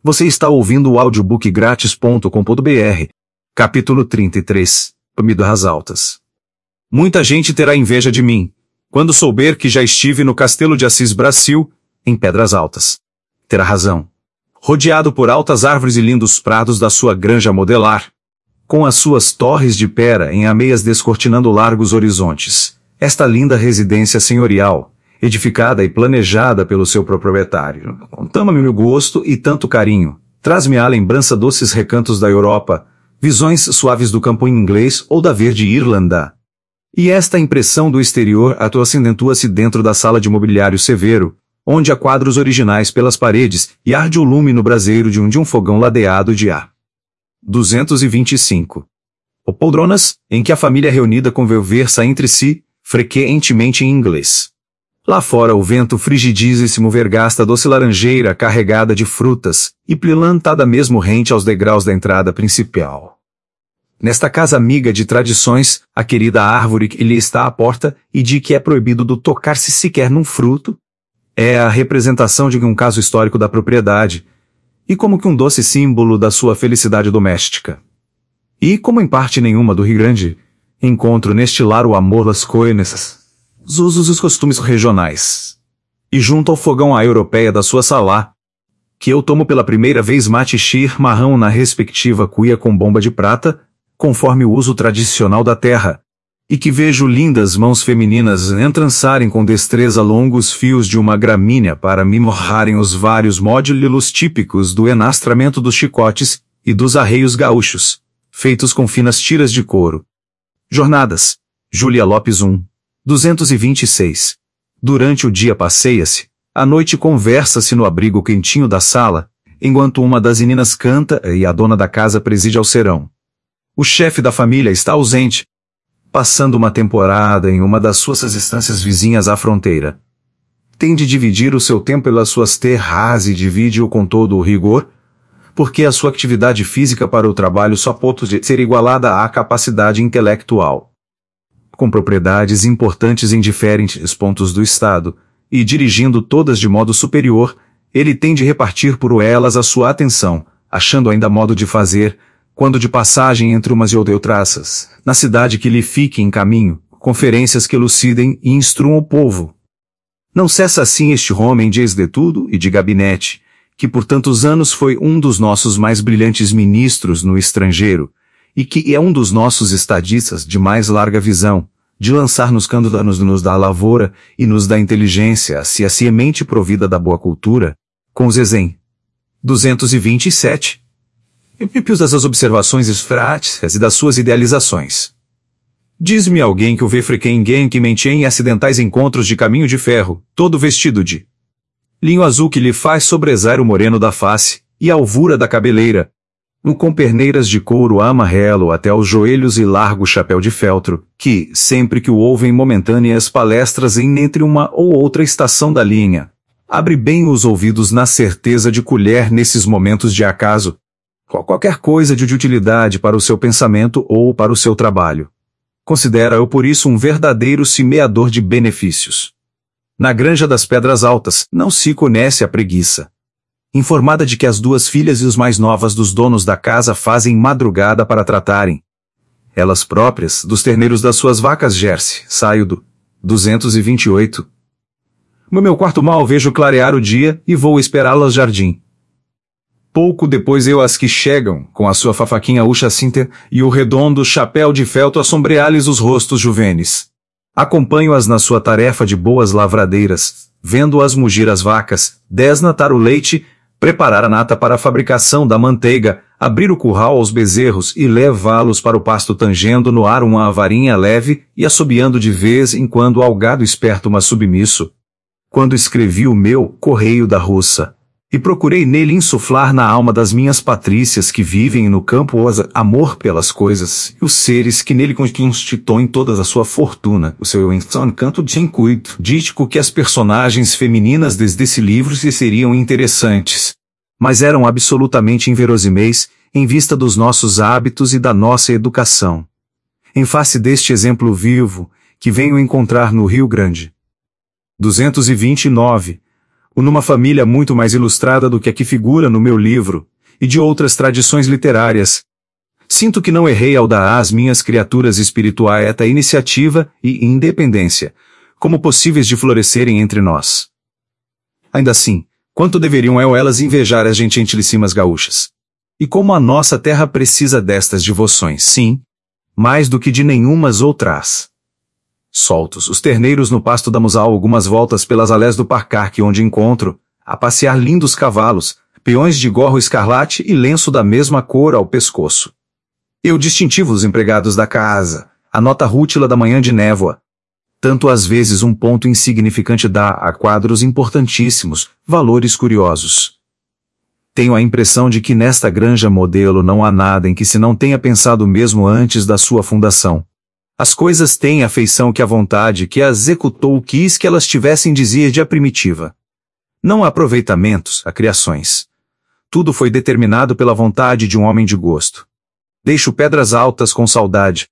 Você está ouvindo o audiobookgratis.com.br. Capítulo 33. Pedras Altas. Muita gente terá inveja de mim, quando souber que já estive no Castelo de Assis Brasil, em Pedras Altas. Terá razão. Rodeado por altas árvores e lindos prados da sua granja modelar, com as suas torres de pera em ameias descortinando largos horizontes, esta linda residência senhorial, edificada e planejada pelo seu proprietário, com tamanho gosto e tanto carinho, traz-me à lembrança doces recantos da Europa, visões suaves do campo inglês ou da verde Irlanda. E esta impressão do exterior acentua-se dentro da sala de mobiliário severo, onde há quadros originais pelas paredes e arde o lume no braseiro de um fogão ladeado de ar. 225. O poltronas, em que a família reunida conversa entre si, frequentemente em inglês. Lá fora o vento frigidíssimo vergasta doce laranjeira carregada de frutas, e plantada mesmo rente aos degraus da entrada principal. Nesta casa amiga de tradições, a querida árvore que lhe está à porta e de que é proibido do tocar-se sequer num fruto, é a representação de um caso histórico da propriedade, e como que um doce símbolo da sua felicidade doméstica. E como em parte nenhuma do Rio Grande, encontro neste lar o amor das coisas, os usos e os costumes regionais. E junto ao fogão à europeia da sua sala, que eu tomo pela primeira vez mate chimarrão na respectiva cuia com bomba de prata, conforme o uso tradicional da terra, e que vejo lindas mãos femininas entrançarem com destreza longos fios de uma gramínea para mimorrarem os vários módulos típicos do enastramento dos chicotes e dos arreios gaúchos, feitos com finas tiras de couro. Jornadas. Júlia Lopes 1. 226. Durante o dia passeia-se, à noite conversa-se no abrigo quentinho da sala, enquanto uma das meninas canta e a dona da casa preside ao serão. O chefe da família está ausente, passando uma temporada em uma das suas estâncias vizinhas à fronteira. Tem de dividir o seu tempo pelas suas terras e divide-o com todo o rigor, porque a sua atividade física para o trabalho só pode ser igualada à capacidade intelectual. Com propriedades importantes em diferentes pontos do estado, e dirigindo todas de modo superior, ele tem de repartir por elas a sua atenção, achando ainda modo de fazer, quando de passagem entre umas e outras, na cidade que lhe fique em caminho, conferências que elucidem e instruam o povo. Não cessa assim este homem de ex-de-tudo e de gabinete, que por tantos anos foi um dos nossos mais brilhantes ministros no estrangeiro, e que é um dos nossos estadistas de mais larga visão, de lançar nos cândanos nos da lavoura e nos da inteligência se a semente provida da boa cultura, com Zezém. 227. Pipios das observações fráticas e das suas idealizações. Diz-me alguém que o vê frequentemente em acidentais encontros de caminho de ferro, todo vestido de linho azul que lhe faz sobresair o moreno da face, e a alvura da cabeleira, com perneiras de couro amarelo até aos joelhos e largo chapéu de feltro, que, sempre que o ouvem momentâneas palestras entre uma ou outra estação da linha, abre bem os ouvidos na certeza de colher nesses momentos de acaso qualquer coisa de utilidade para o seu pensamento ou para o seu trabalho. Considera-o por isso um verdadeiro semeador de benefícios. Na Granja das Pedras Altas não se conhece a preguiça. Informada de que as duas filhas e os mais novas dos donos da casa fazem madrugada para tratarem, elas próprias, dos terneiros das suas vacas Jersey, saio do 228. No meu quarto mal vejo clarear o dia e vou esperá-las ao jardim. Pouco depois eu as que chegam, com a sua fafaquinha ucha cinta e o redondo chapéu de feltro a sombrear-lhes os rostos juvenes. Acompanho-as na sua tarefa de boas lavradeiras, vendo-as mugir as vacas, desnatar o leite, preparar a nata para a fabricação da manteiga, abrir o curral aos bezerros e levá-los para o pasto tangendo no ar uma varinha leve e assobiando de vez em quando ao gado esperto mas submisso. Quando escrevi o meu Correio da Russa, e procurei nele insuflar na alma das minhas patrícias que vivem no campo o amor pelas coisas e os seres que nele constituem toda a sua fortuna, o seu encanto de incuito, dítico que as personagens femininas desse livro se seriam interessantes, mas eram absolutamente inverossímeis em vista dos nossos hábitos e da nossa educação. Em face deste exemplo vivo, que venho encontrar no Rio Grande. 229. numa família muito mais ilustrada do que a que figura no meu livro, e de outras tradições literárias. Sinto que não errei ao dar às minhas criaturas espirituais esta iniciativa e independência, como possíveis de florescerem entre nós. Ainda assim, quanto deveriam elas invejar as gentilíssimas gaúchas? E como a nossa terra precisa destas devoções, sim, mais do que de nenhumas outras. Soltos os terneiros no pasto damos algumas voltas pelas alés do parque onde encontro, a passear lindos cavalos, peões de gorro escarlate e lenço da mesma cor ao pescoço. Eu distintivo os empregados da casa, a nota rútila da manhã de névoa. Tanto às vezes um ponto insignificante dá a quadros importantíssimos, valores curiosos. Tenho a impressão de que nesta granja modelo não há nada em que se não tenha pensado mesmo antes da sua fundação. As coisas têm a feição que a vontade que as executou quis que elas tivessem dizer de a primitiva. Não há aproveitamentos, há criações. Tudo foi determinado pela vontade de um homem de gosto. Deixo pedras altas com saudade,